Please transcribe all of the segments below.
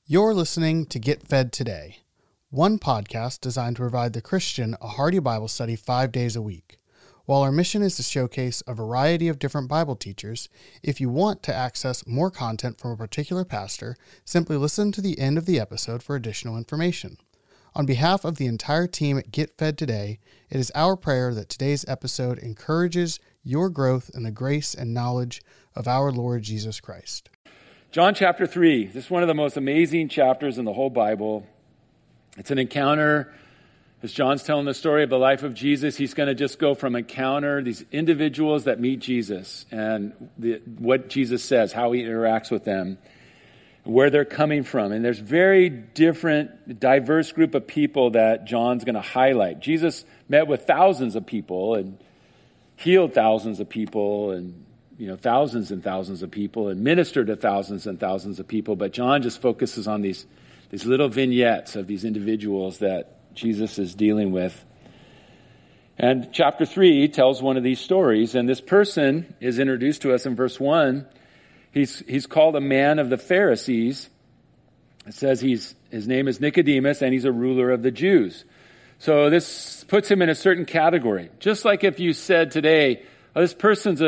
You're listening to Get Fed Today, one podcast designed to provide the Christian a hearty Bible study 5 days a week. While our mission is to showcase a variety of different Bible teachers, if you want to access more content from a particular pastor, simply listen to the end of the episode for additional information. On behalf of the entire team at Get Fed Today, it is our prayer that today's episode encourages your growth in the grace and knowledge of our Lord Jesus Christ. John chapter 3, this is one of the most amazing chapters in the whole Bible. It's an encounter. As John's telling the story of the life of Jesus, he's going to just go from encounter, these individuals that meet Jesus, and what Jesus says, how he interacts with them, where they're coming from. And there's very different, diverse group of people that John's going to highlight. Jesus met with thousands of people and healed thousands of people and thousands and thousands of people and ministered to thousands and thousands of people. But John just focuses on these little vignettes of these individuals that Jesus is dealing with. And chapter 3 tells one of these stories. And this person is introduced to us in verse 1. He's called a man of the Pharisees. It says his name is Nicodemus, and he's a ruler of the Jews. So this puts him in a certain category. Just like if you said today, this person's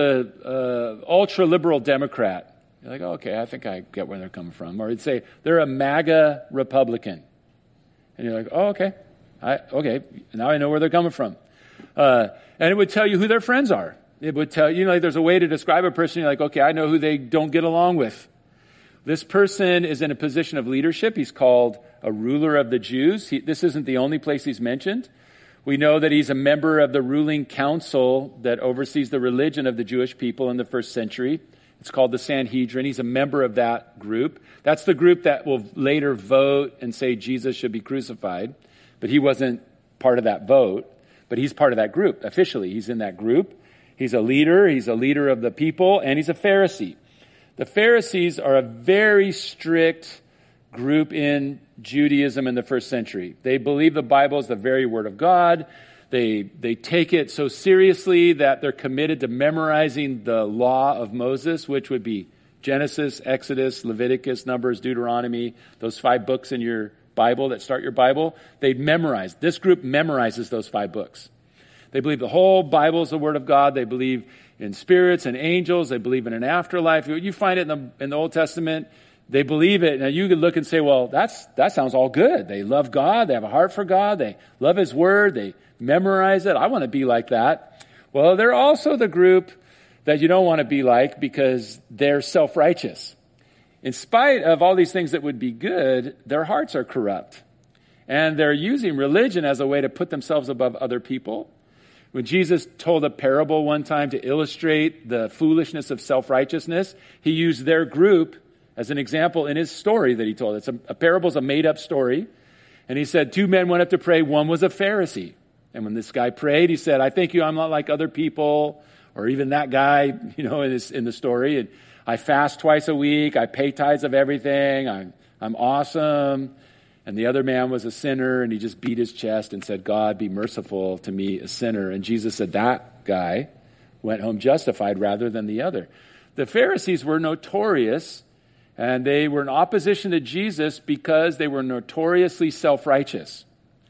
a ultra-liberal Democrat. You're like, oh, okay, I think I get where they're coming from. Or you'd say, they're a MAGA Republican. And you're like, oh, okay. Okay, now I know where they're coming from. And it would tell you who their friends are. It would tell you, there's a way to describe a person. You're like, okay, I know who they don't get along with. This person is in a position of leadership. He's called a ruler of the Jews. This isn't the only place he's mentioned. We know that he's a member of the ruling council that oversees the religion of the Jewish people in the first century. It's called the Sanhedrin. He's a member of that group. That's the group that will later vote and say Jesus should be crucified. But he wasn't part of that vote. But he's part of that group. Officially, he's in that group. He's a leader. He's a leader of the people. And he's a Pharisee. The Pharisees are a very strict group in Judaism in the first century. They believe the Bible is the very word of God. They take it so seriously that they're committed to memorizing the law of Moses, which would be Genesis, Exodus, Leviticus, Numbers, Deuteronomy, those 5 books in your Bible that start your Bible. They memorize. This group memorizes those 5 books. They believe the whole Bible is the word of God. They believe in spirits and angels. They believe in an afterlife. You find it in the Old Testament. They believe it. Now you could look and say, well, that sounds all good. They love God. They have a heart for God. They love His Word. They memorize it. I want to be like that. Well, they're also the group that you don't want to be like because they're self-righteous. In spite of all these things that would be good, their hearts are corrupt. And they're using religion as a way to put themselves above other people. When Jesus told a parable one time to illustrate the foolishness of self-righteousness, He used their group as an example in His story that He told. A parable is a made-up story. And He said 2 men went up to pray. One was a Pharisee. And when this guy prayed, he said, I thank you, I'm not like other people, or even that guy, in the story. And I fast twice a week. I pay tithes of everything. I'm awesome. And the other man was a sinner, and he just beat his chest and said, God, be merciful to me, a sinner. And Jesus said, that guy went home justified rather than the other. The Pharisees were notorious, and they were in opposition to Jesus because they were notoriously self-righteous.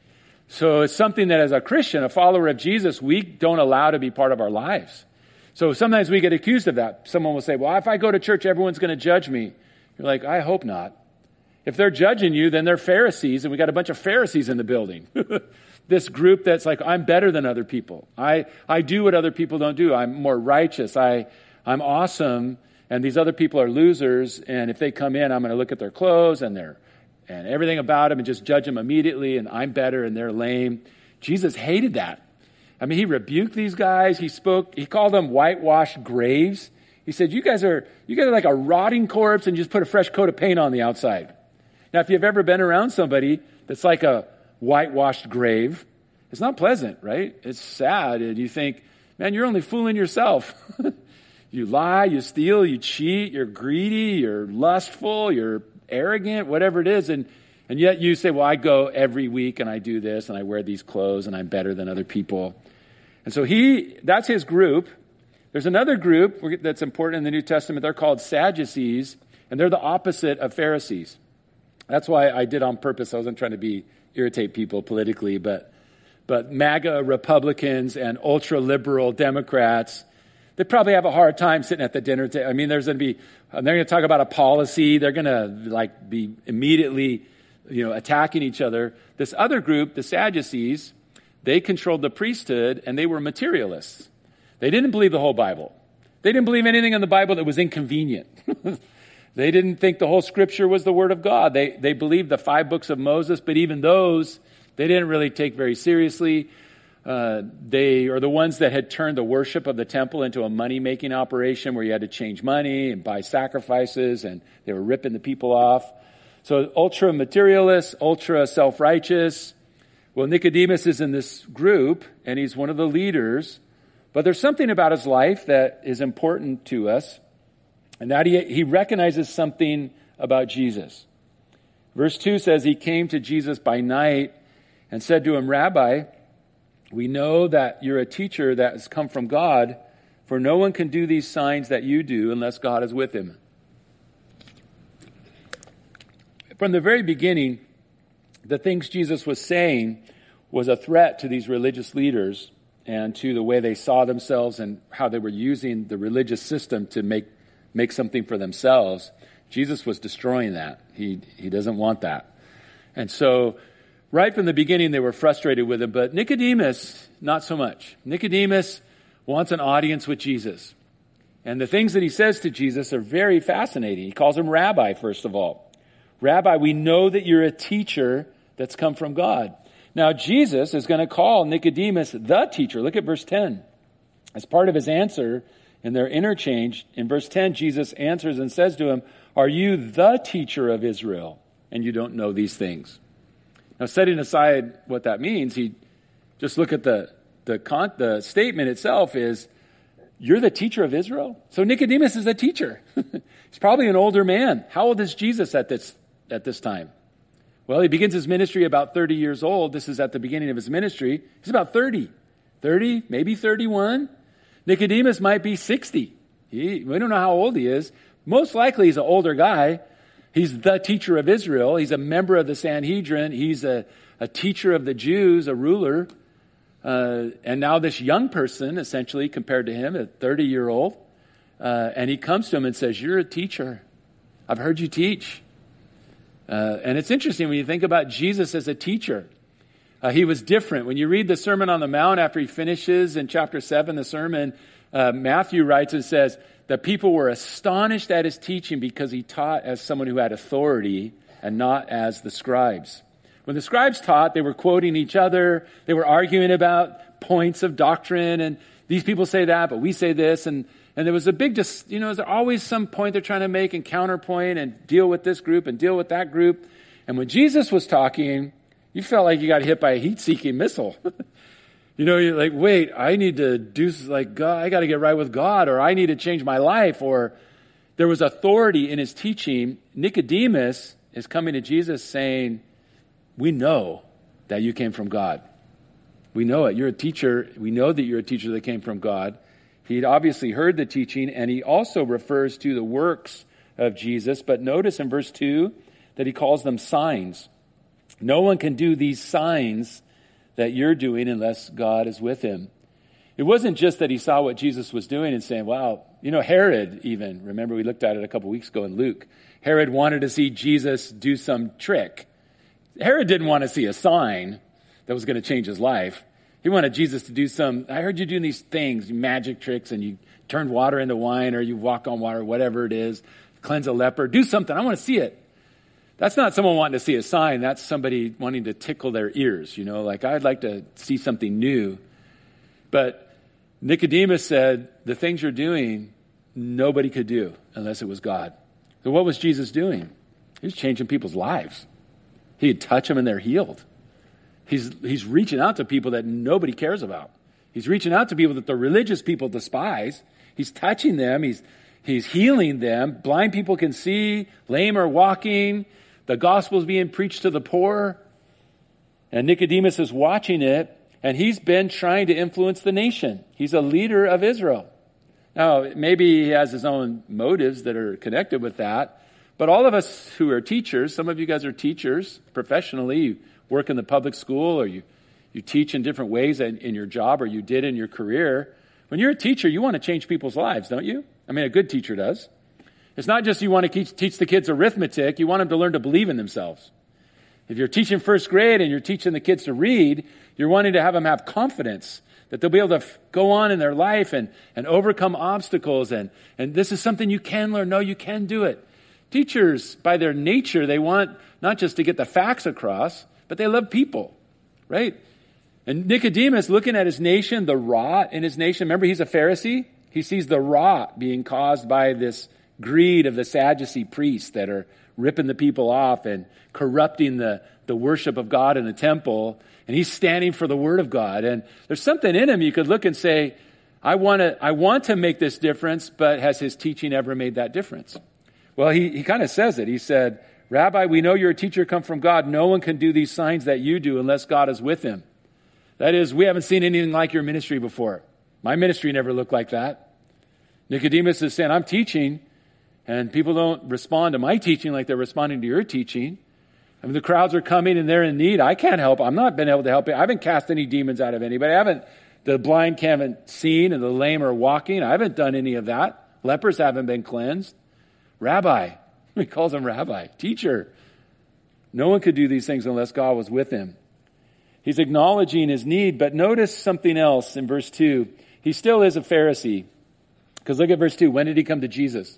So it's something that as a Christian, a follower of Jesus, we don't allow to be part of our lives. So sometimes we get accused of that. Someone will say, well, if I go to church, everyone's going to judge me. You're like, I hope not. If they're judging you, then they're Pharisees, and we got a bunch of Pharisees in the building. This group that's like, I'm better than other people. I do what other people don't do. I'm more righteous. I'm awesome. And these other people are losers, and if they come in, I'm going to look at their clothes and everything about them and just judge them immediately, and I'm better and they're lame. Jesus hated that. I mean, He rebuked these guys. He called them whitewashed graves. He said, you guys are like a rotting corpse, and you just put a fresh coat of paint on the outside. Now, if you've ever been around somebody that's like a whitewashed grave, it's not pleasant, right? It's sad, and you think, man, you're only fooling yourself. You lie, you steal, you cheat, you're greedy, you're lustful, you're arrogant, whatever it is. And yet you say, well, I go every week and I do this and I wear these clothes and I'm better than other people. And so that's his group. There's another group that's important in the New Testament. They're called Sadducees, and they're the opposite of Pharisees. That's why I did on purpose. I wasn't trying to irritate people politically, but MAGA Republicans and ultra-liberal Democrats, they probably have a hard time sitting at the dinner table. I mean, they're going to talk about a policy. They're going to be immediately, attacking each other. This other group, the Sadducees, they controlled the priesthood and they were materialists. They didn't believe the whole Bible. They didn't believe anything in the Bible that was inconvenient. They didn't think the whole scripture was the word of God. They believed the 5 books of Moses, but even those, they didn't really take very seriously. They are the ones that had turned the worship of the temple into a money-making operation where you had to change money and buy sacrifices, and they were ripping the people off. So ultra-materialist, ultra-self-righteous. Well, Nicodemus is in this group, and he's one of the leaders. But there's something about his life that is important to us, and that he recognizes something about Jesus. Verse 2 says, he came to Jesus by night and said to him, Rabbi, we know that you're a teacher that has come from God, for no one can do these signs that you do unless God is with him. From the very beginning, the things Jesus was saying was a threat to these religious leaders and to the way they saw themselves and how they were using the religious system to make something for themselves. Jesus was destroying that. He doesn't want that. And so right from the beginning, they were frustrated with him, but Nicodemus, not so much. Nicodemus wants an audience with Jesus. And the things that he says to Jesus are very fascinating. He calls him Rabbi, first of all. Rabbi, we know that you're a teacher that's come from God. Now, Jesus is going to call Nicodemus the teacher. Look at verse 10. As part of his answer in their interchange, in verse 10, Jesus answers and says to him, are you the teacher of Israel, and you don't know these things? Now, setting aside what that means, he just look at the statement itself is, you're the teacher of Israel? So Nicodemus is a teacher. He's probably an older man. How old is Jesus at this time? Well, he begins his ministry about 30 years old. This is at the beginning of his ministry. He's about 30, maybe 31. Nicodemus might be 60. We don't know how old he is. Most likely he's an older guy. He's the teacher of Israel. He's a member of the Sanhedrin. He's a teacher of the Jews, a ruler. And now this young person, essentially, compared to him, a 30-year-old, and he comes to him and says, you're a teacher. I've heard you teach. And it's interesting when you think about Jesus as a teacher. He was different. When you read the Sermon on the Mount after he finishes in chapter 7, the sermon, Matthew writes and says that people were astonished at his teaching because he taught as someone who had authority and not as the scribes. When the scribes taught, they were quoting each other. They were arguing about points of doctrine. And these people say that, but we say this. And there was a big, there's always some point they're trying to make and counterpoint and deal with this group and deal with that group. And when Jesus was talking, you felt like you got hit by a heat-seeking missile. You're like, wait, I need to do like God. I got to get right with God, or I need to change my life. Or there was authority in his teaching. Nicodemus is coming to Jesus saying, we know that you came from God. We know it. You're a teacher. We know that you're a teacher that came from God. He'd obviously heard the teaching, and he also refers to the works of Jesus. But notice in verse 2 that he calls them signs. No one can do these signs that you're doing unless God is with him. It wasn't just that he saw what Jesus was doing and saying, wow, Herod even, remember we looked at it a couple weeks ago in Luke. Herod wanted to see Jesus do some trick. Herod didn't want to see a sign that was going to change his life. He wanted Jesus to do I heard you doing these things, magic tricks, and you turn water into wine, or you walk on water, whatever it is, cleanse a leper, do something. I want to see it. That's not someone wanting to see a sign. That's somebody wanting to tickle their ears, like I'd like to see something new. But Nicodemus said, the things you're doing, nobody could do unless it was God. So what was Jesus doing? He was changing people's lives. He'd touch them and they're healed. He's reaching out to people that nobody cares about. He's reaching out to people that the religious people despise. He's touching them. He's healing them. Blind people can see. Lame are walking. The gospel is being preached to the poor. And Nicodemus is watching it, and he's been trying to influence the nation. He's a leader of Israel. Now, maybe he has his own motives that are connected with that, But all of us who are teachers, some of you guys are teachers professionally, you work in the public school, or you teach in different ways in your job, or you did in your career. When you're a teacher, you want to change people's lives, don't you? I mean, a good teacher does. It's not just you want to teach the kids arithmetic, you want them to learn to believe in themselves. If you're teaching first grade and you're teaching the kids to read, you're wanting to have them have confidence that they'll be able to go on in their life and overcome obstacles. And this is something you can learn. No, you can do it. Teachers, by their nature, they want not just to get the facts across, but they love people, right? And Nicodemus, looking at his nation, the rot in his nation, remember he's a Pharisee? He sees the rot being caused by this greed of the Sadducee priests that are ripping the people off and corrupting the worship of God in the temple. And he's standing for the word of God. And there's something in him you could look and say, I want to make this difference, but has his teaching ever made that difference? Well, he kind of says it. He said, Rabbi, we know you're a teacher come from God. No one can do these signs that you do unless God is with him. That is, we haven't seen anything like your ministry before. My ministry never looked like that. Nicodemus is saying, I'm teaching, and people don't respond to my teaching like they're responding to your teaching. I mean, the crowds are coming and they're in need. I can't help. I'm not been able to help it. I haven't cast any demons out of anybody. The blind haven't seen and the lame are walking. I haven't done any of that. Lepers haven't been cleansed. Rabbi, he calls him rabbi, teacher. No one could do these things unless God was with him. He's acknowledging his need, but notice something else in verse 2. He still is a Pharisee. Because look at verse 2. When did he come to Jesus?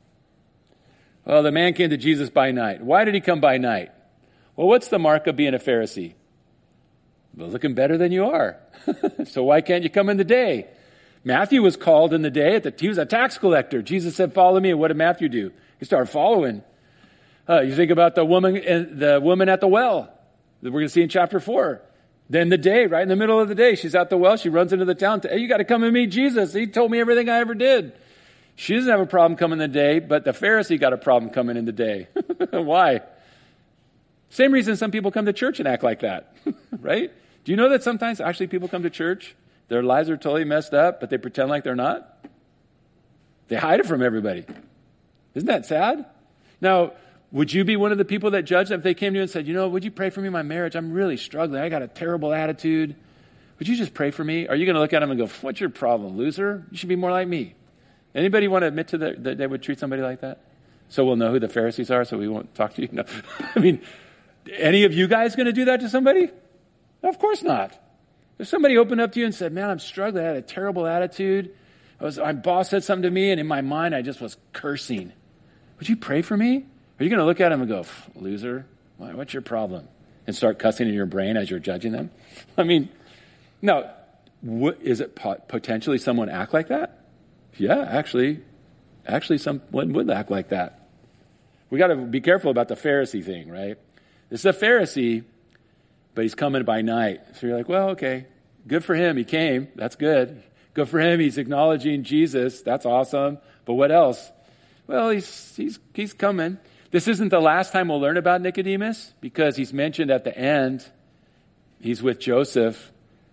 Well, the man came to Jesus by night. Why did he come by night? Well, what's the mark of being a Pharisee? Well, looking better than you are. So why can't you come in the day? Matthew was called in the day. He was a tax collector. Jesus said, follow me. And what did Matthew do? He started following. You think about the woman at the well that we're going to see in chapter 4. Then the day, right in the middle of the day, she's at the well. She runs into the town. Hey, you got to come and meet Jesus. He told me everything I ever did. She doesn't have a problem coming in the day, but the Pharisee got a problem coming in the day. Why? Same reason some people come to church and act like that, right? Do you know that sometimes actually people come to church, their lives are totally messed up, but they pretend like they're not? They hide it from everybody. Isn't that sad? Now, would you be one of the people that judged them if they came to you and said, would you pray for me in my marriage? I'm really struggling. I got a terrible attitude. Would you just pray for me? Are you going to look at them and go, what's your problem, loser? You should be more like me. Anybody want to admit to that they would treat somebody like that? So we'll know who the Pharisees are, so we won't talk to you. No. I mean, any of you guys going to do that to somebody? Of course not. If somebody opened up to you and said, man, I'm struggling. I had a terrible attitude. My boss said something to me, and in my mind, I just was cursing. Would you pray for me? Are you going to look at him and go, loser, what's your problem? And start cussing in your brain as you're judging them? I mean, now, is it potentially someone act like that? Yeah, actually someone would act like that. We got to be careful about the Pharisee thing, right? This is a Pharisee, but he's coming by night. So you're like, well, okay, good for him. He came. That's good. Good for him. He's acknowledging Jesus. That's awesome. But what else? Well, he's coming. This isn't the last time we'll learn about Nicodemus, because he's mentioned at the end. He's with Joseph,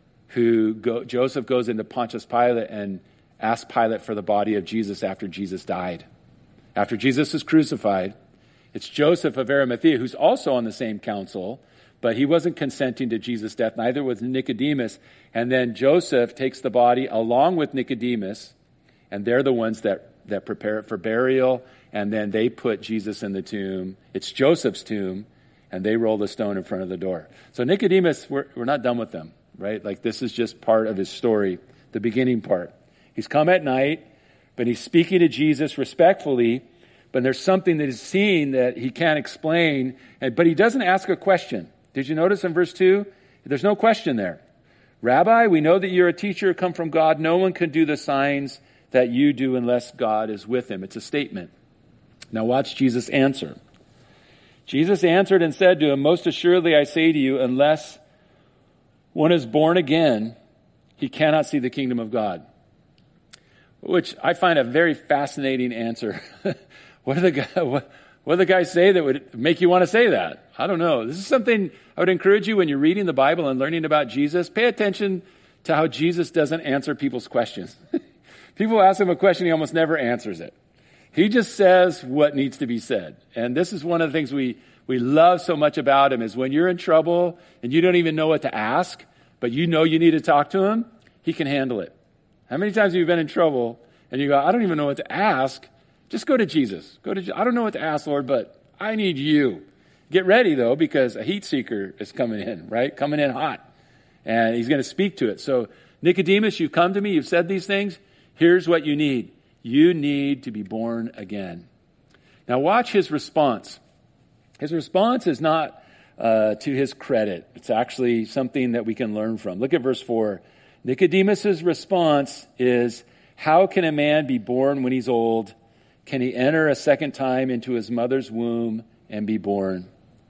Joseph goes into Pontius Pilate and asks Pilate for the body of Jesus after Jesus died. After Jesus was crucified, it's Joseph of Arimathea, who's also on the same council, but he wasn't consenting to Jesus' death. Neither was Nicodemus. And then Joseph takes the body along with Nicodemus, and they're the ones that prepare it for burial, and then they put Jesus in the tomb. It's Joseph's tomb, and they roll the stone in front of the door. So Nicodemus, we're not done with them, right? Like, this is just part of his story, the beginning part. He's come at night, but he's speaking to Jesus respectfully, but there's something that he's seen that he can't explain, but he doesn't ask a question. Did you notice in verse 2? There's no question there. Rabbi, we know that you're a teacher come from God. No one can do the signs that you do unless God is with him. It's a statement. Now watch Jesus answer. Jesus answered and said to him, most assuredly I say to you, unless one is born again, he cannot see the kingdom of God. Which I find a very fascinating answer. What did the guy say that would make you want to say that? I don't know. This is something I would encourage you when you're reading the Bible and learning about Jesus. Pay attention to how Jesus doesn't answer people's questions. People ask him a question, he almost never answers it. He just says what needs to be said. And this is one of the things we love so much about him is when you're in trouble and you don't even know what to ask, but you know you need to talk to him, he can handle it. How many times have you been in trouble and you go, I don't even know what to ask? Just go to Jesus. I don't know what to ask, Lord, but I need you. Get ready, though, because a heat seeker is coming in, right? Coming in hot. And he's going to speak to it. So, Nicodemus, you've come to me. You've said these things. Here's what you need. You need to be born again. Now, watch his response. His response is not to his credit. It's actually something that we can learn from. Look at verse 4. Nicodemus's response is, how can a man be born when he's old? Can he enter a second time into his mother's womb and be born?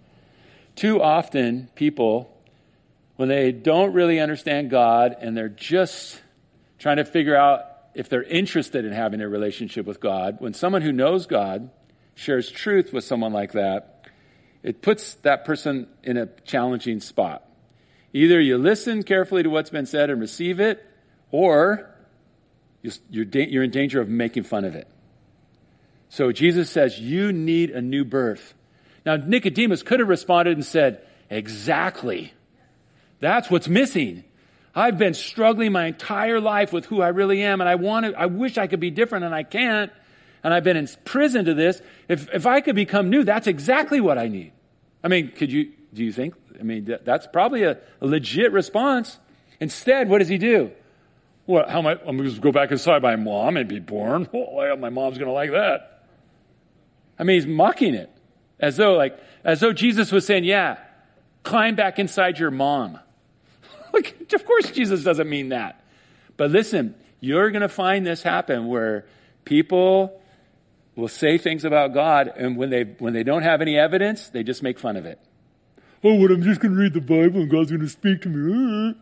Too often, people, when they don't really understand God and they're just trying to figure out if they're interested in having a relationship with God, when someone who knows God shares truth with someone like that, it puts that person in a challenging spot. Either you listen carefully to what's been said and receive it, or you're in danger of making fun of it. So Jesus says, you need a new birth. Now, Nicodemus could have responded and said, exactly. That's what's missing. I've been struggling my entire life with who I really am, and I wish I could be different, and I can't. And I've been in prison to this. If I could become new, that's exactly what I need. I mean, do you think? I mean, that's probably a legit response. Instead, what does he do? Well, I'm going to go back inside my mom and be born. Oh, my mom's going to like that. I mean, he's mocking it. As though Jesus was saying, yeah, climb back inside your mom. Like, of course Jesus doesn't mean that. But listen, you're going to find this happen where people will say things about God, and when they don't have any evidence, they just make fun of it. Oh, I'm just going to read the Bible and God's going to speak to me.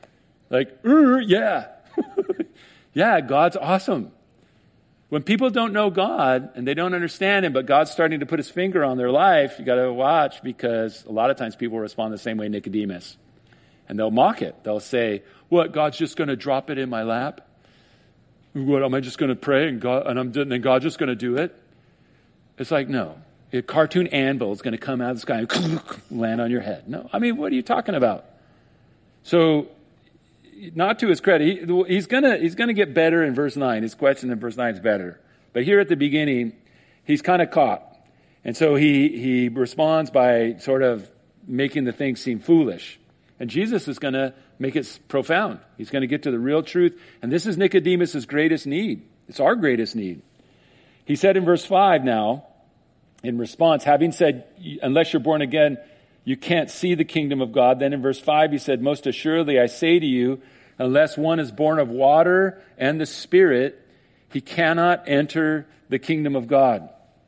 Yeah. Yeah, God's awesome. When people don't know God and they don't understand him, but God's starting to put his finger on their life, you got to watch, because a lot of times people respond the same way Nicodemus. And they'll mock it. They'll say, what, God's just going to drop it in my lap? What, am I just going to pray and God's just going to do it? It's like, no. A cartoon anvil is going to come out of the sky and land on your head. No, I mean, what are you talking about? So, not to his credit, he's going to get better in verse 9. His question in verse 9 is better. But here at the beginning, he's kind of caught. And so he responds by sort of making the thing seem foolish. And Jesus is going to make it profound. He's going to get to the real truth. And this is Nicodemus' greatest need. It's our greatest need. He said in verse 5 now, in response, having said, unless you're born again, you can't see the kingdom of God. Then in verse 5, he said, most assuredly, I say to you, unless one is born of water and the Spirit, he cannot enter the kingdom of God.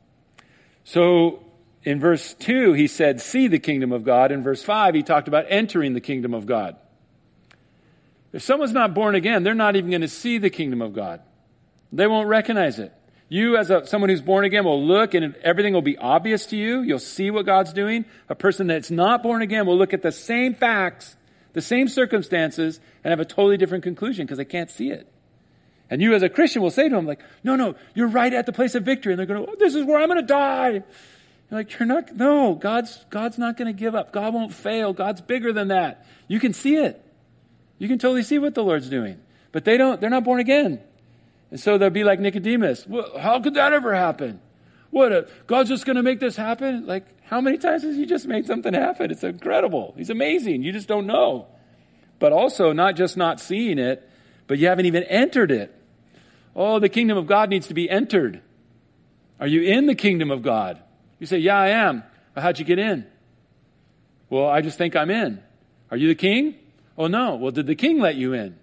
So in verse 2, he said, see the kingdom of God. In verse 5, he talked about entering the kingdom of God. If someone's not born again, they're not even going to see the kingdom of God. They won't recognize it. You, as someone who's born again, will look and everything will be obvious to you. You'll see what God's doing. A person that's not born again will look at the same facts, the same circumstances, and have a totally different conclusion because they can't see it. And you, as a Christian, will say to them, like, no, you're right at the place of victory. And they're going, this is where I'm going to die. You're like, you're not, no, God's not going to give up. God won't fail. God's bigger than that. You can see it. You can totally see what the Lord's doing. But they're not born again. And so they'll be like Nicodemus. Well, how could that ever happen? God's just going to make this happen? Like, how many times has he just made something happen? It's incredible. He's amazing. You just don't know. But also, not just not seeing it, but you haven't even entered it. Oh, the kingdom of God needs to be entered. Are you in the kingdom of God? You say, yeah, I am. Well, how'd you get in? Well, I just think I'm in. Are you the king? Oh, no. Well, did the king let you in?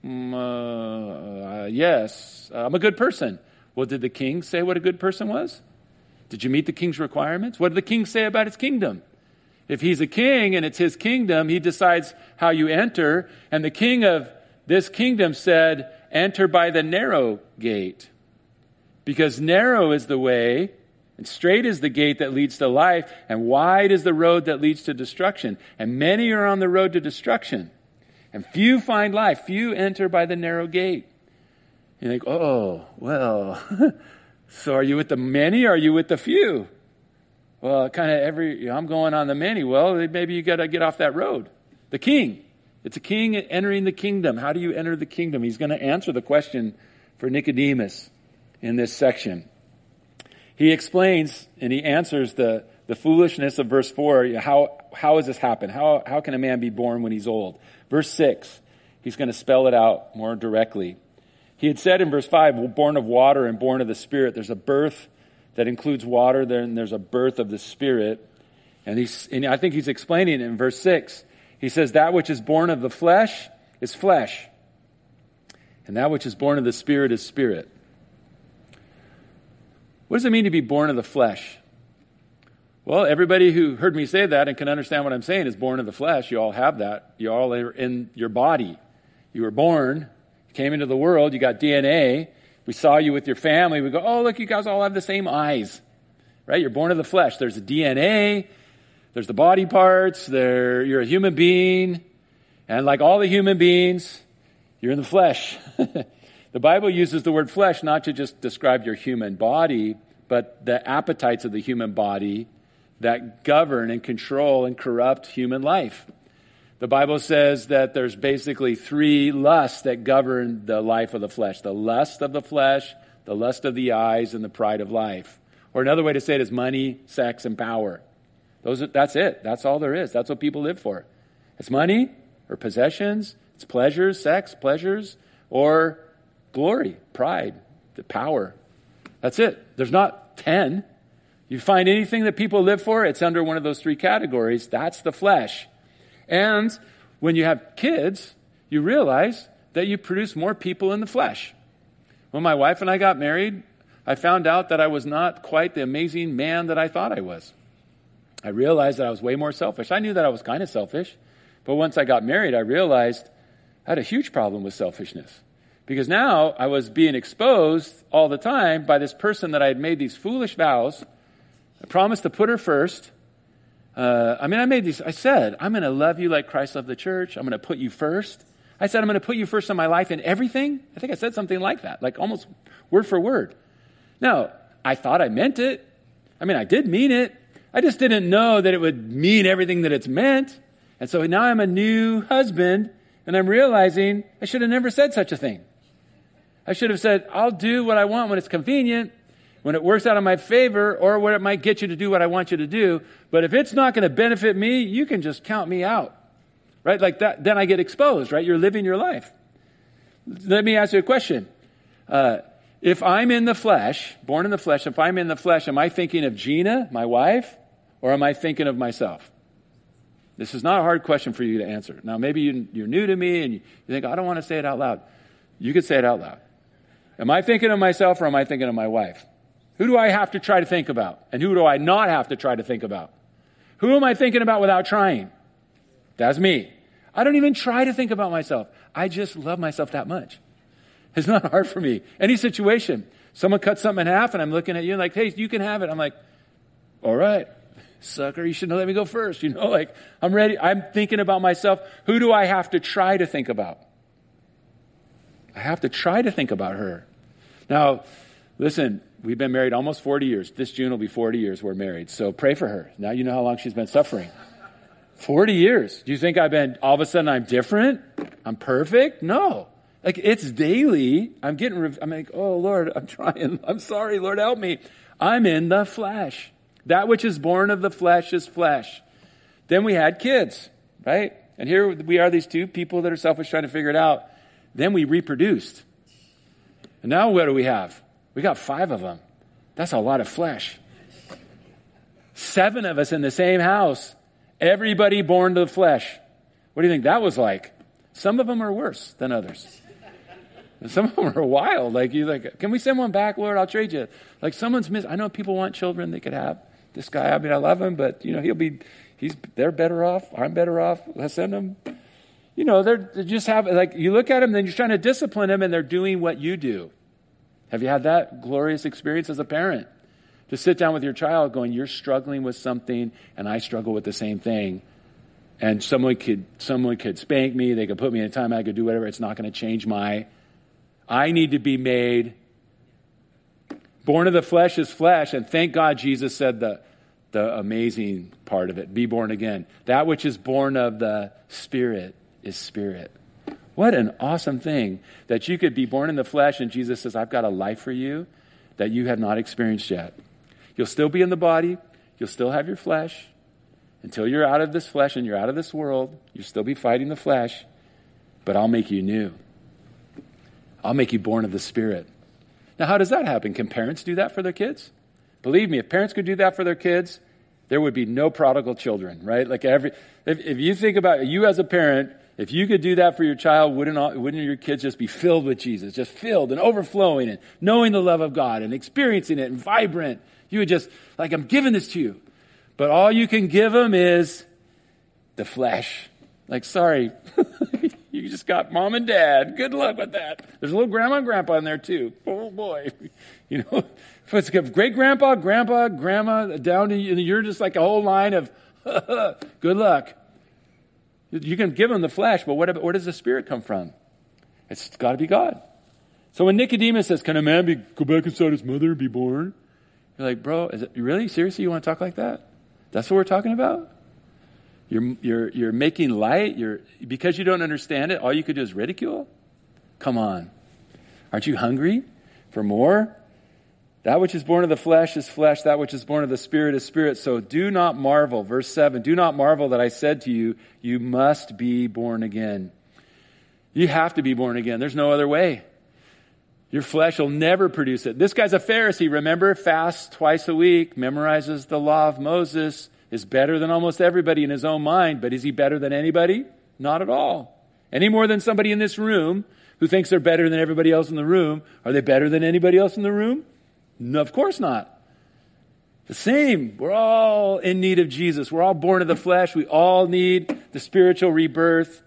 Yes, I'm a good person. Well, did the king say what a good person was? Did you meet the king's requirements? What did the king say about his kingdom? If he's a king and it's his kingdom, he decides how you enter. And the king of this kingdom said, enter by the narrow gate. Because narrow is the way, and straight is the gate that leads to life, and wide is the road that leads to destruction. And many are on the road to destruction. And few find life. Few enter by the narrow gate. You think, oh, well, So are you with the many or are you with the few? Well, I'm going on the many. Well, maybe you got to get off that road. The king. It's a king entering the kingdom. How do you enter the kingdom? He's going to answer the question for Nicodemus in this section. He explains and he answers the foolishness of verse 4. How has this happened? How can a man be born when he's old? Verse 6, he's going to spell it out more directly. He had said in verse 5, born of water and born of the Spirit. There's a birth that includes water, then there's a birth of the Spirit. And I think he's explaining it in verse 6. He says, that which is born of the flesh is flesh, and that which is born of the Spirit is spirit. What does it mean to be born of the flesh? Well, everybody who heard me say that and can understand what I'm saying is born of the flesh. You all have that. You all are in your body. You were born, came into the world, you got DNA. We saw you with your family. We go, oh, look, you guys all have the same eyes, right? You're born of the flesh. There's the DNA. There's the body parts. You're a human being. And like all the human beings, you're in the flesh. The Bible uses the word flesh not to just describe your human body, but the appetites of the human body that govern and control and corrupt human life. The Bible says that there's basically 3 lusts that govern the life of the flesh. The lust of the flesh, the lust of the eyes, and the pride of life. Or another way to say it is money, sex, and power. That's it. That's all there is. That's what people live for. It's money or possessions. It's pleasures, sex, pleasures, or glory, pride, the power. That's it. There's not 10. You find anything that people live for, it's under one of those 3 categories. That's the flesh. And when you have kids, you realize that you produce more people in the flesh. When my wife and I got married, I found out that I was not quite the amazing man that I thought I was. I realized that I was way more selfish. I knew that I was kind of selfish. But once I got married, I realized I had a huge problem with selfishness. Because now I was being exposed all the time by this person that I had made these foolish vows. I promised to put her first. I said, I'm going to love you like Christ loved the church. I'm going to put you first. I said, I'm going to put you first in my life in everything. I think I said something like that, like almost word for word. Now, I thought I meant it. I did mean it. I just didn't know that it would mean everything that it's meant. And so now I'm a new husband, and I'm realizing I should have never said such a thing. I should have said, I'll do what I want when it's convenient, when it works out in my favor, or when it might get you to do what I want you to do. But if it's not going to benefit me, you can just count me out. Right? Like that, then I get exposed, right? You're living your life. Let me ask you a question. If I'm in the flesh, born in the flesh, if I'm in the flesh, am I thinking of Gina, my wife, or am I thinking of myself? This is not a hard question for you to answer. Now, maybe you're new to me and you think, I don't want to say it out loud. You could say it out loud. Am I thinking of myself or am I thinking of my wife? Who do I have to try to think about? And who do I not have to try to think about? Who am I thinking about without trying? That's me. I don't even try to think about myself. I just love myself that much. It's not hard for me. Any situation. Someone cuts something in half and I'm looking at you like, hey, you can have it. I'm like, all right, sucker, you shouldn't let me go first. I'm ready. I'm thinking about myself. Who do I have to try to think about? I have to try to think about her. Now, listen, we've been married almost 40 years. This June will be 40 years we're married. So pray for her. Now you know how long she's been suffering. 40 years. Do you think all of a sudden I'm different? I'm perfect? No. Like it's daily. I'm like, oh Lord, I'm trying. I'm sorry, Lord, help me. I'm in the flesh. That which is born of the flesh is flesh. Then we had kids, right? And here we are, these 2 people that are selfish trying to figure it out. Then we reproduced. And now what do we have? We got 5 of them. That's a lot of flesh. 7 of us in the same house. Everybody born to the flesh. What do you think that was like? Some of them are worse than others. Some of them are wild. Can we send one back, Lord? I'll trade you. Like someone's I know people want children they could have. This guy, I love him, but they're better off. I'm better off. Let's send them. They just have, you look at them, then you're trying to discipline them, and they're doing what you do. Have you had that glorious experience as a parent? To sit down with your child going, you're struggling with something, and I struggle with the same thing. And someone could spank me, they could put me in a time, I could do whatever. It's not going to change I need to be made Born of the flesh is flesh, and thank God Jesus said the amazing part of it, be born again. That which is born of the Spirit is spirit. What an awesome thing that you could be born in the flesh, and Jesus says, I've got a life for you that you have not experienced yet. You'll still be in the body. You'll still have your flesh. Until you're out of this flesh and you're out of this world, you'll still be fighting the flesh, but I'll make you new. I'll make you born of the Spirit. Now, how does that happen? Can parents do that for their kids? Believe me, if parents could do that for their kids, there would be no prodigal children, right? Like if you think about you as a parent, if you could do that for your child, wouldn't your kids just be filled with Jesus, just filled and overflowing and knowing the love of God and experiencing it and vibrant? You would just, like, I'm giving this to you. But all you can give them is the flesh. Like, sorry, you just got mom and dad. Good luck with that. There's a little grandma and grandpa in there too. Oh boy. You know, if it's great grandpa, grandpa, grandma, down to you, you're just like a whole line of good luck. You can give them the flesh, but where does the Spirit come from? It's got to be God. So when Nicodemus says, can a man go back inside his mother and be born? You're like, bro, is it really? Seriously, you want to talk like that? That's what we're talking about? You're making light. Because you don't understand it, all you could do is ridicule? Come on. Aren't you hungry for more? That which is born of the flesh is flesh. That which is born of the Spirit is spirit. So do not marvel. Verse 7, do not marvel that I said to you, you must be born again. You have to be born again. There's no other way. Your flesh will never produce it. This guy's a Pharisee, remember? Fasts twice a week, memorizes the law of Moses, is better than almost everybody in his own mind. But is he better than anybody? Not at all. Any more than somebody in this room who thinks they're better than everybody else in the room. Are they better than anybody else in the room? No, of course not. The same. We're all in need of Jesus. We're all born of the flesh. We all need the spiritual rebirth.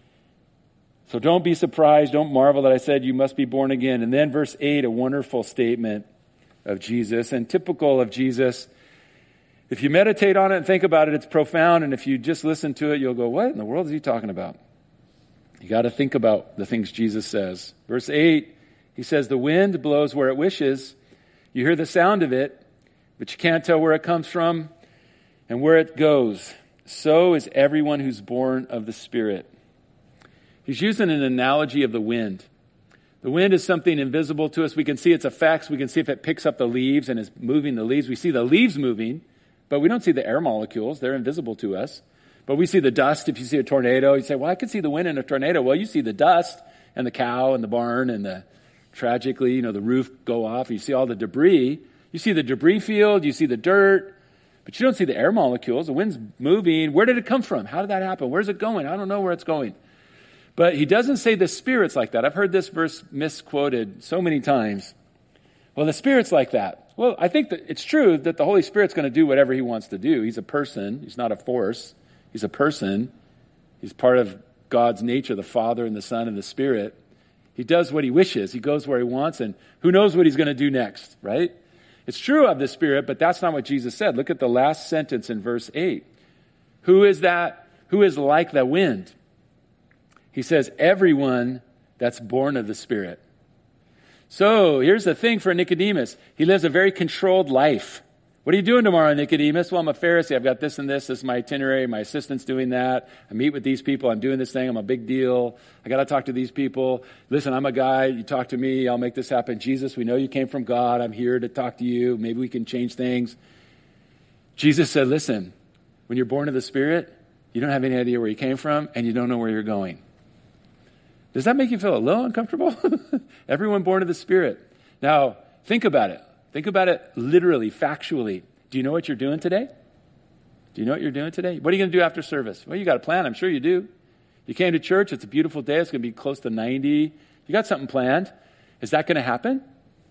So don't be surprised. Don't marvel that I said you must be born again. And then verse 8, a wonderful statement of Jesus. And typical of Jesus, if you meditate on it and think about it, it's profound. And if you just listen to it, you'll go, what in the world is he talking about? You got to think about the things Jesus says. Verse 8, he says, the wind blows where it wishes. You hear the sound of it, but you can't tell where it comes from and where it goes. So is everyone who's born of the Spirit. He's using an analogy of the wind. The wind is something invisible to us. We can see its effects. We can see if it picks up the leaves and is moving the leaves. We see the leaves moving, but we don't see the air molecules. They're invisible to us. But we see the dust. If you see a tornado, you say, well, I could see the wind in a tornado. Well, you see the dust and the cow and the barn and tragically, the roof go off. You see all the debris. You see the debris field. You see the dirt. But you don't see the air molecules. The wind's moving. Where did it come from? How did that happen? Where's it going? I don't know where it's going. But he doesn't say the Spirit's like that. I've heard this verse misquoted so many times. Well, the Spirit's like that. Well, I think that it's true that the Holy Spirit's going to do whatever he wants to do. He's a person. He's not a force. He's a person. He's part of God's nature, the Father and the Son and the Spirit. He does what he wishes. He goes where he wants, and who knows what he's going to do next, right? It's true of the Spirit, but that's not what Jesus said. Look at the last sentence in verse 8. Who is that? Who is like the wind? He says, everyone that's born of the Spirit. So here's the thing for Nicodemus. He lives a very controlled life. What are you doing tomorrow, Nicodemus? Well, I'm a Pharisee. I've got this and this. This is my itinerary. My assistant's doing that. I meet with these people. I'm doing this thing. I'm a big deal. I got to talk to these people. Listen, I'm a guy. You talk to me. I'll make this happen. Jesus, we know you came from God. I'm here to talk to you. Maybe we can change things. Jesus said, listen, when you're born of the Spirit, you don't have any idea where you came from, and you don't know where you're going. Does that make you feel a little uncomfortable? Everyone born of the Spirit. Now, think about it. Think about it literally, factually. Do you know what you're doing today? Do you know what you're doing today? What are you going to do after service? Well, you got a plan. I'm sure you do. You came to church. It's a beautiful day. It's going to be close to 90. You got something planned. Is that going to happen?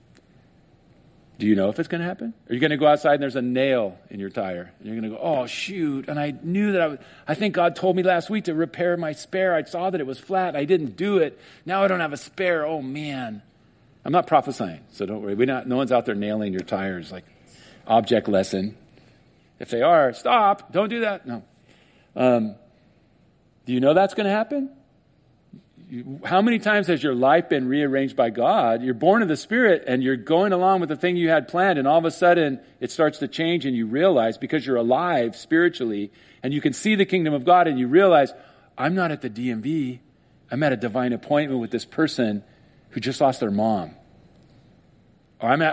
Do you know if it's going to happen? Are you going to go outside and there's a nail in your tire? And you're going to go, oh, shoot. And I knew that I think God told me last week to repair my spare. I saw that it was flat. I didn't do it. Now I don't have a spare. Oh, man. I'm not prophesying, so don't worry. No one's out there nailing your tires like object lesson. If they are, stop. Don't do that. No. Do you know that's going to happen? How many times has your life been rearranged by God? You're born of the Spirit and you're going along with the thing you had planned, and all of a sudden it starts to change, and you realize, because you're alive spiritually and you can see the kingdom of God, and you realize, I'm not at the DMV. I'm at a divine appointment with this person who just lost their mom. Or I'm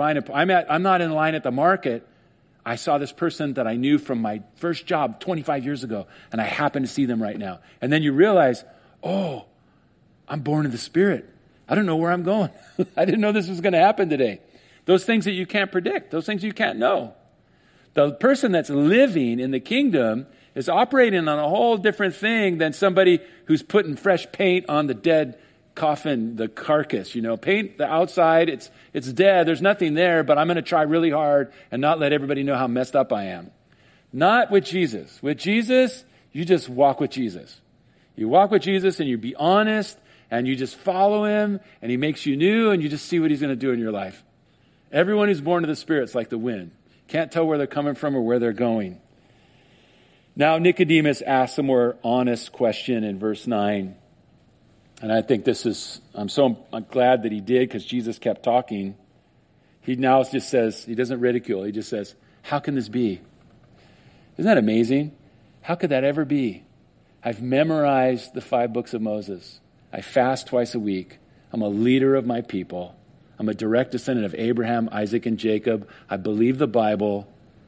not in line at the market. I saw this person that I knew from my first job 25 years ago, and I happen to see them right now. And then you realize, oh, I'm born of the Spirit. I don't know where I'm going. I didn't know this was going to happen today. Those things that you can't predict, those things you can't know. The person that's living in the kingdom is operating on a whole different thing than somebody who's putting fresh paint on the dead coffin, the carcass. Paint the outside, it's dead, there's nothing there, but I'm going to try really hard and not let everybody know how messed up I am. Not with Jesus. With Jesus, you just walk with Jesus. You walk with Jesus and you be honest, and you just follow him, and he makes you new, and you just see what he's going to do in your life. Everyone who's born of the Spirit's like the wind. Can't tell where they're coming from or where they're going. Now, Nicodemus asks a more honest question in verse 9. And I think I'm glad that he did, because Jesus kept talking. He now just says, he doesn't ridicule, he just says, how can this be? Isn't that amazing? How could that ever be? I've memorized the 5 books of Moses. I fast twice a week. I'm a leader of my people. I'm a direct descendant of Abraham, Isaac, and Jacob. I believe the Bible,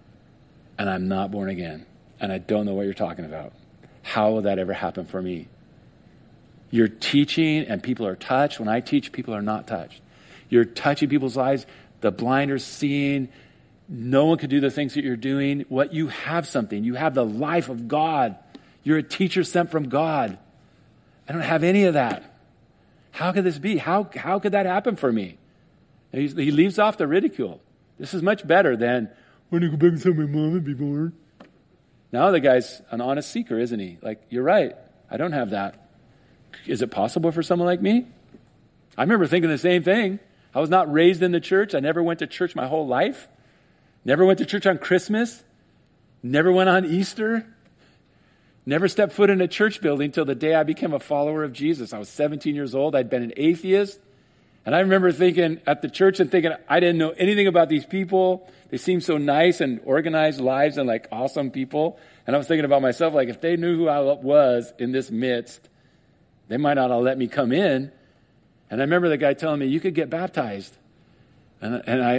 and I'm not born again. And I don't know what you're talking about. How will that ever happen for me? You're teaching, and people are touched. When I teach, people are not touched. You're touching people's lives. The blind are seeing. No one could do the things that you're doing. You have something. You have the life of God. You're a teacher sent from God. I don't have any of that. How could this be? How could that happen for me? And he leaves off the ridicule. This is much better than, when you go back and tell my mom and be born. Now the guy's an honest seeker, isn't he? Like, you're right. I don't have that. Is it possible for someone like me? I remember thinking the same thing. I was not raised in the church. I never went to church my whole life. Never went to church on Christmas. Never went on Easter. Never stepped foot in a church building until the day I became a follower of Jesus. I was 17 years old. I'd been an atheist. And I remember thinking at the church and thinking, I didn't know anything about these people. They seemed so nice and organized lives and like awesome people. And I was thinking about myself, like, if they knew who I was in this midst, they might not have let me come in. And I remember the guy telling me, you could get baptized. So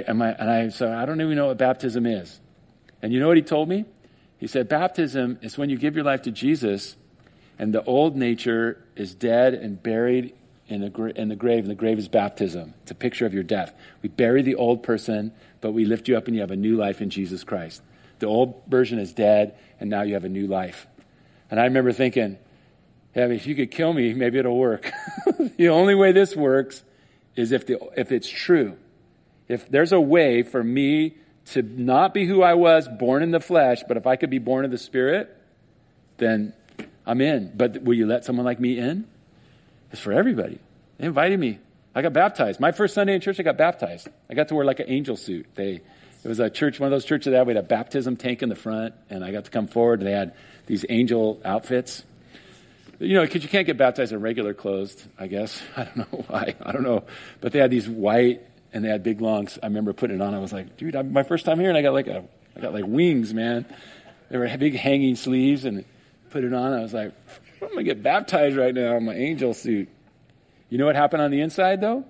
I don't even know what baptism is. And you know what he told me? He said, baptism is when you give your life to Jesus, and the old nature is dead and buried in the grave, and the grave is baptism. It's a picture of your death. We bury the old person, but we lift you up and you have a new life in Jesus Christ. The old version is dead, and now you have a new life. And I remember thinking, yeah, if you could kill me, maybe it'll work. The only way this works is if it's true. If there's a way for me to not be who I was, born in the flesh, but if I could be born of the Spirit, then I'm in. But will you let someone like me in? It's for everybody. They invited me. I got baptized. My first Sunday in church, I got baptized. I got to wear like an angel suit. It was a church, one of those churches that had a baptism tank in the front, and I got to come forward, and they had these angel outfits. Because you can't get baptized in regular clothes, I guess. I don't know why. I don't know. But they had these white, and they had big longs. I remember putting it on. I was like, dude, my first time here, and I got like wings, man. They were big hanging sleeves, and put it on. I was like, I'm going to get baptized right now in my angel suit. You know what happened on the inside, though?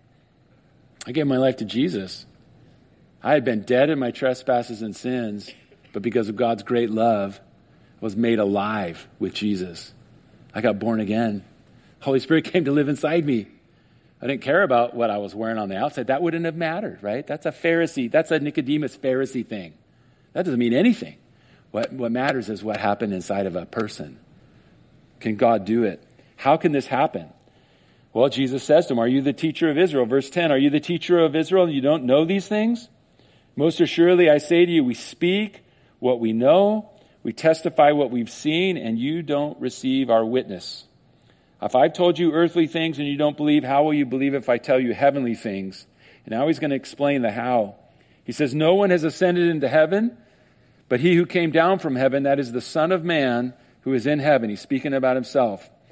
I gave my life to Jesus. I had been dead in my trespasses and sins, but because of God's great love, I was made alive with Jesus. I got born again. Holy Spirit came to live inside me. I didn't care about what I was wearing on the outside. That wouldn't have mattered, right? That's a Pharisee. That's a Nicodemus Pharisee thing. That doesn't mean anything. What matters is what happened inside of a person. Can God do it? How can this happen? Well, Jesus says to him, are you the teacher of Israel? Verse 10, are you the teacher of Israel and you don't know these things? Most assuredly, I say to you, we speak what we know, we testify what we've seen, and you don't receive our witness. If I've told you earthly things and you don't believe, how will you believe if I tell you heavenly things? And now he's going to explain the how. He says, no one has ascended into heaven, but he who came down from heaven, that is the Son of Man who is in heaven. He's speaking about himself.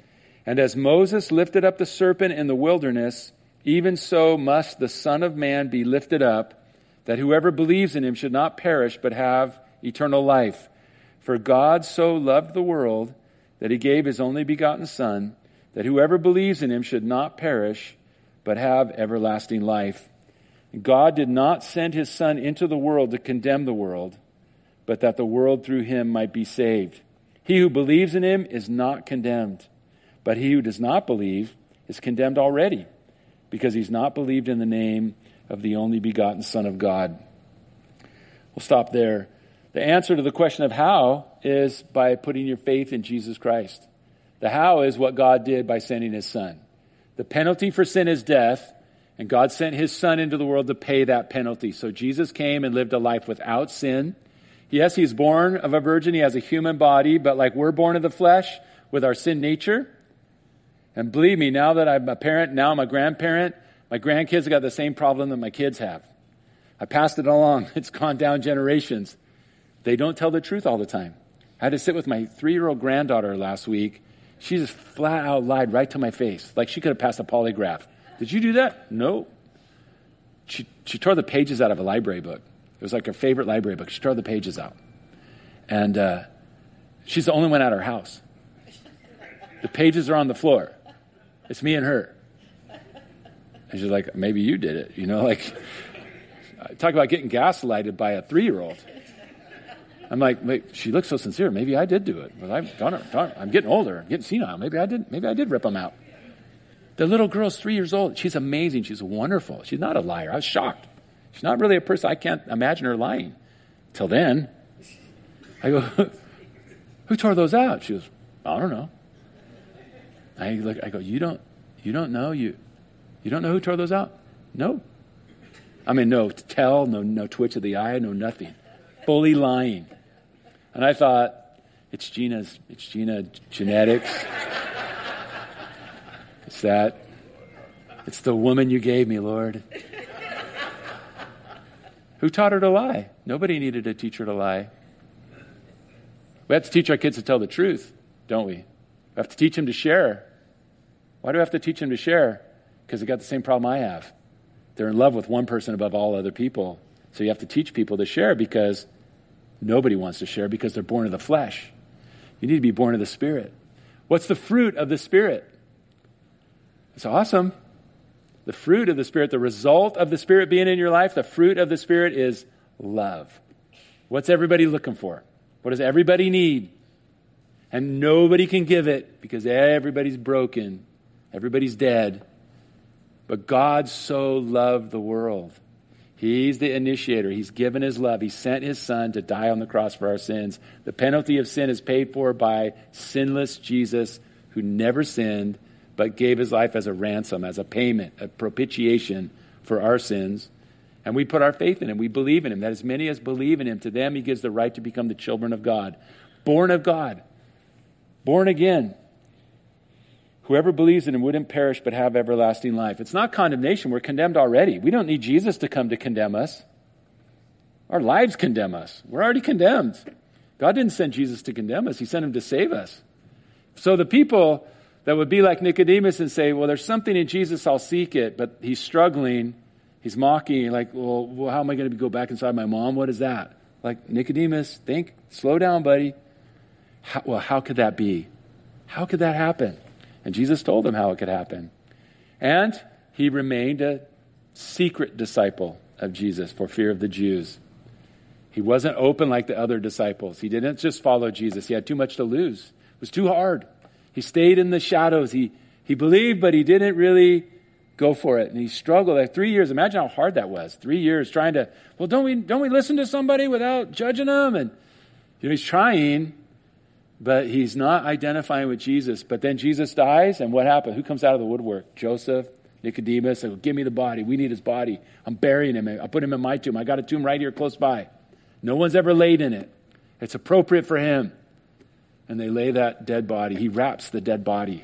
And as Moses lifted up the serpent in the wilderness, even so must the Son of Man be lifted up, that whoever believes in him should not perish, but have eternal life. For God so loved the world that he gave his only begotten Son, that whoever believes in him should not perish, but have everlasting life. God did not send his Son into the world to condemn the world, but that the world through him might be saved. He who believes in him is not condemned, but he who does not believe is condemned already, because he's not believed in the name of the only begotten Son of God. We'll stop there. The answer to the question of how is by putting your faith in Jesus Christ. The how is what God did by sending his Son. The penalty for sin is death, and God sent his Son into the world to pay that penalty. So Jesus came and lived a life without sin. Yes, he's born of a virgin. He has a human body, but like we're born of the flesh with our sin nature. And believe me, now that I'm a parent, now I'm a grandparent, my grandkids have got the same problem that my kids have. I passed it along. It's gone down generations. They don't tell the truth all the time. I had to sit with my 3-year-old granddaughter last week. She just flat out lied right to my face, like she could have passed a polygraph. Did you do that? No. She tore the pages out of a library book. It was like her favorite library book. She tore the pages out. And she's the only one at our house. The pages are on the floor. It's me and her. And she's like, maybe you did it. You know, like, talk about getting gaslighted by a 3-year-old. I'm like, wait, she looks so sincere. Maybe I did do it. But I'm getting older. I'm getting senile. Maybe I did rip them out. The little girl's 3 years old. She's amazing. She's wonderful. She's not a liar. I was shocked. She's not really a person. I can't imagine her lying. Till then, I go, who tore those out? She goes, I don't know. I go, you don't know? You don't know who tore those out? No. I mean, no tell, no twitch of the eye, no nothing. Fully lying. And I thought, it's Gina genetics. It's the woman you gave me, Lord. Who taught her to lie? Nobody needed to teach her to lie. We have to teach our kids to tell the truth, don't we? We have to teach them to share. Why do we have to teach them to share? Because they got the same problem I have. They're in love with one person above all other people. So you have to teach people to share because nobody wants to share because they're born of the flesh. You need to be born of the Spirit. What's the fruit of the Spirit? It's awesome. The fruit of the Spirit, the result of the Spirit being in your life, the fruit of the Spirit is love. What's everybody looking for? What does everybody need? And nobody can give it because everybody's broken. Everybody's dead. But God so loved the world. He's the initiator. He's given his love. He sent his Son to die on the cross for our sins. The penalty of sin is paid for by sinless Jesus, who never sinned, but gave his life as a ransom, as a payment, a propitiation for our sins. And we put our faith in him. We believe in him. That as many as believe in him, to them he gives the right to become the children of God. Born of God. Born again. Whoever believes in him wouldn't perish but have everlasting life. It's not condemnation. We're condemned already. We don't need Jesus to come to condemn us. Our lives condemn us. We're already condemned. God didn't send Jesus to condemn us. He sent him to save us. So the people that would be like Nicodemus and say, well, there's something in Jesus, I'll seek it, but he's struggling, he's mocking, like, well how am I going to go back inside my mom? What is that? Like, Nicodemus, slow down, buddy. How could that be? How could that happen? And Jesus told him how it could happen. And he remained a secret disciple of Jesus for fear of the Jews. He wasn't open like the other disciples. He didn't just follow Jesus. He had too much to lose. It was too hard. He stayed in the shadows. He believed, but he didn't really go for it. And he struggled. Like 3 years, imagine how hard that was. 3 years trying to, well, don't we listen to somebody without judging them? And he's trying, but he's not identifying with Jesus. But then Jesus dies, and what happened? Who comes out of the woodwork? Joseph, Nicodemus. They go, give me the body. We need his body. I'm burying him. I put him in my tomb. I got a tomb right here close by. No one's ever laid in it. It's appropriate for him. And they lay that dead body. He wraps the dead body.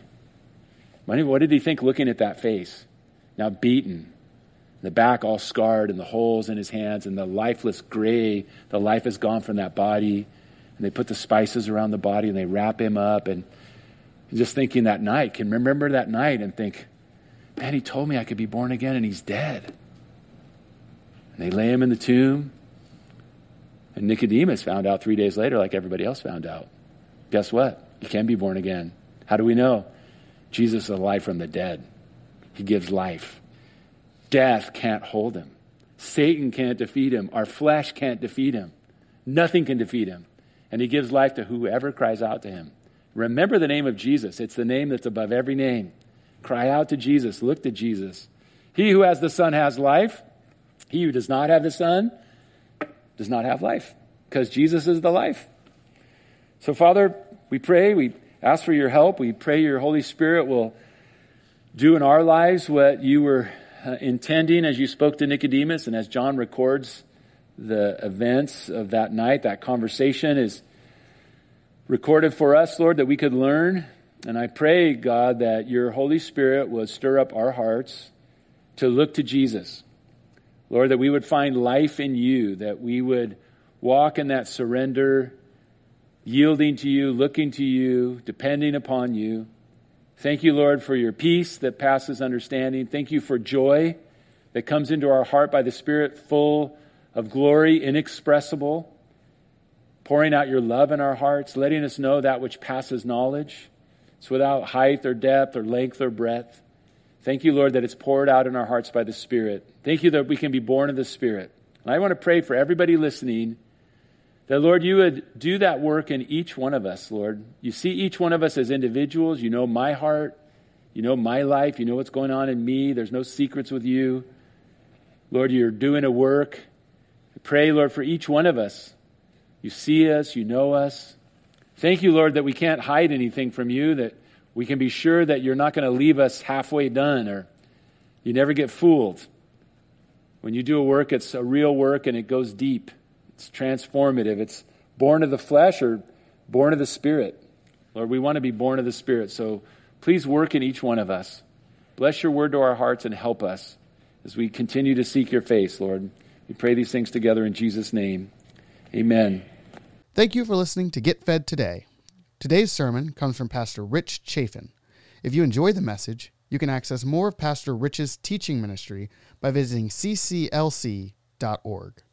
What did he think looking at that face? Now beaten. The back all scarred and the holes in his hands and the lifeless gray. The life is gone from that body. And they put the spices around the body and they wrap him up. And Just thinking that night, can remember that night and think, man, he told me I could be born again and he's dead. And they lay him in the tomb. And Nicodemus found out 3 days later, like everybody else found out. Guess what? You can be born again. How do we know? Jesus is alive from the dead. He gives life. Death can't hold him. Satan can't defeat him. Our flesh can't defeat him. Nothing can defeat him. And he gives life to whoever cries out to him. Remember the name of Jesus. It's the name that's above every name. Cry out to Jesus. Look to Jesus. He who has the Son has life. He who does not have the Son does not have life, because Jesus is the life. So, Father, we pray, we ask for your help. We pray your Holy Spirit will do in our lives what you were intending as you spoke to Nicodemus, and as John records the events of that night. That conversation is recorded for us, Lord, that we could learn. And I pray, God, that your Holy Spirit would stir up our hearts to look to Jesus. Lord, that we would find life in you, that we would walk in that surrender, yielding to you, looking to you, depending upon you. Thank you, Lord, for your peace that passes understanding. Thank you for joy that comes into our heart by the Spirit, full of glory, inexpressible, pouring out your love in our hearts, letting us know that which passes knowledge. It's without height or depth or length or breadth. Thank you, Lord, that it's poured out in our hearts by the Spirit. Thank you that we can be born of the Spirit. And I want to pray for everybody listening that, Lord, you would do that work in each one of us, Lord. You see each one of us as individuals. You know my heart. You know my life. You know what's going on in me. There's no secrets with you. Lord, you're doing a work. I pray, Lord, for each one of us. You see us. You know us. Thank you, Lord, that we can't hide anything from you, that we can be sure that you're not going to leave us halfway done, or you never get fooled. When you do a work, it's a real work and it goes deep. It's transformative. It's born of the flesh or born of the Spirit. Lord, we want to be born of the Spirit, so please work in each one of us. Bless your word to our hearts and help us as we continue to seek your face, Lord. We pray these things together in Jesus' name. Amen. Thank you for listening to Get Fed Today. Today's sermon comes from Pastor Rich Chafin. If you enjoy the message, you can access more of Pastor Rich's teaching ministry by visiting cclc.org.